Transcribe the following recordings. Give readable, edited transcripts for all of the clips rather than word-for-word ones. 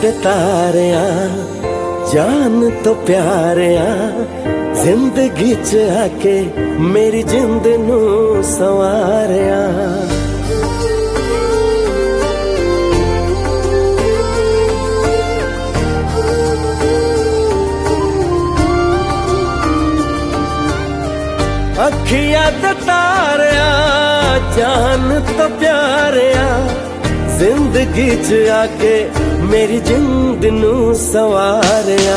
दे तारिया जान तो प्यारिया जिंदगी च आके मेरी जिंद नू संवारिया। अखियां दे तारिया जान तो प्यारिया जिंदगी च आके मेरी जिंद नू संवारिया।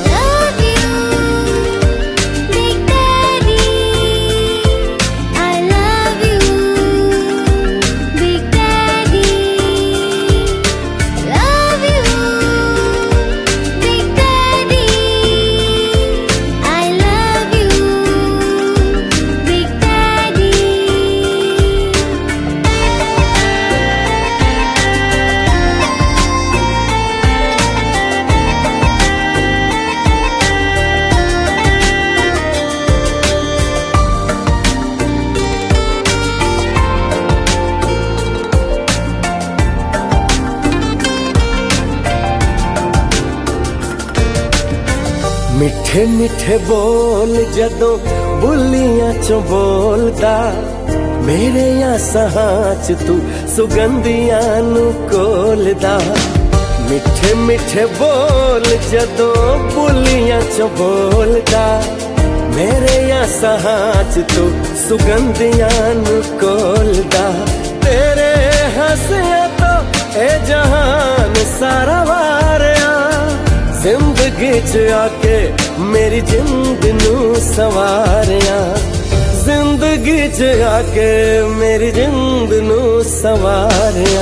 मिठे मिठे बोल जदों बुलियां चों बोलदा मेरे आसां च तू सुगंधियां नू कोलदा। मिठे मिठे बोल जदों बुलियां चों बोलदा मेरे आसां च तू सुगंधियां नू कोलदा। तेरे हंसिया तो ए जहान सारा वारिया जिंदगी च आके मेरी जिंद नू संवारिया। जिंदगी च आके मेरी जिंद नू संवारिया।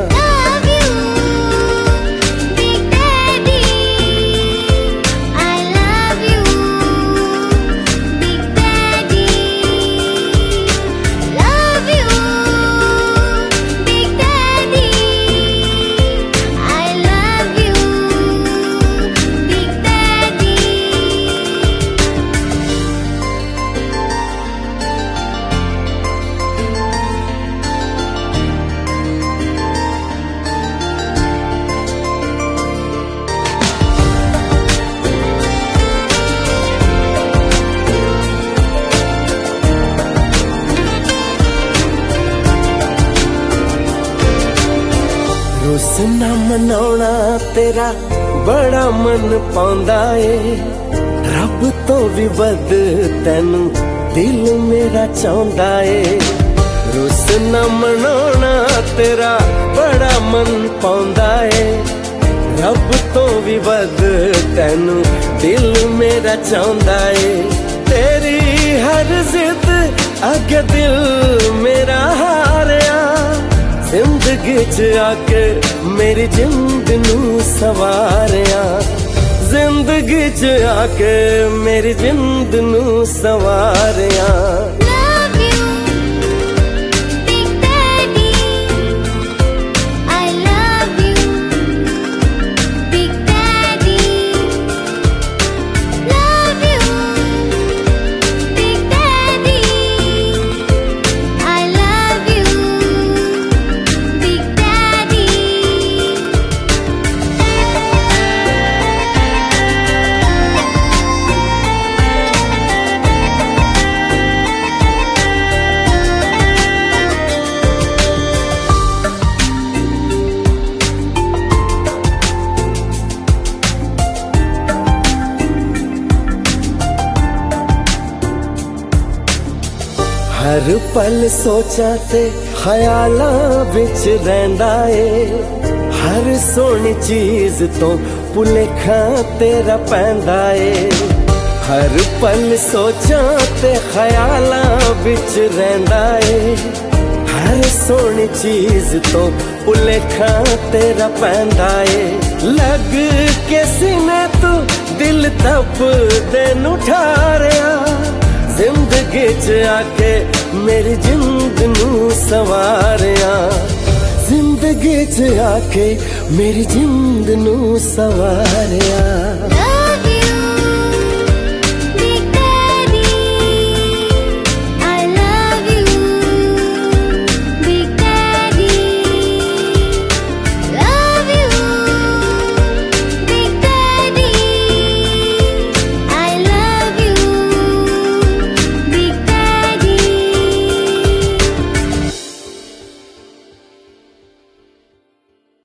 रुसना मनाउणा तेरा बड़ा मन पाउंदा ए रब तो भी वध तैनू दिल मेरा चाहुंदा ए। रुसना मनाउणा तेरा बड़ा मन पाउंदा ए रब तो भी वध तैनू दिल मेरा चाहुंदा ए। तेरी हर जिद अगे दिल मेरा हारिया जिंदगी च आके मेरी जिंद नू संवारिया। जिंदगी च आके मेरी जिंद नू संवारिया। हर पल सोचा ते ख्यालां विच रहिंदा ए हर सोहनी चीज तो भुलेखा तेरा पैंदा ए। हर पल सोचा ते ख्यालां विच रहिंदा ए हर सोहनी चीज तो भुलेखा तेरा पैंदा ए। लग के सीने तू दिल तप दे नू ठारिया जिंदगी च आके मेरी जिंद नू संवारिया। जिंदगी च आके मेरी जिंद नू संवारिया।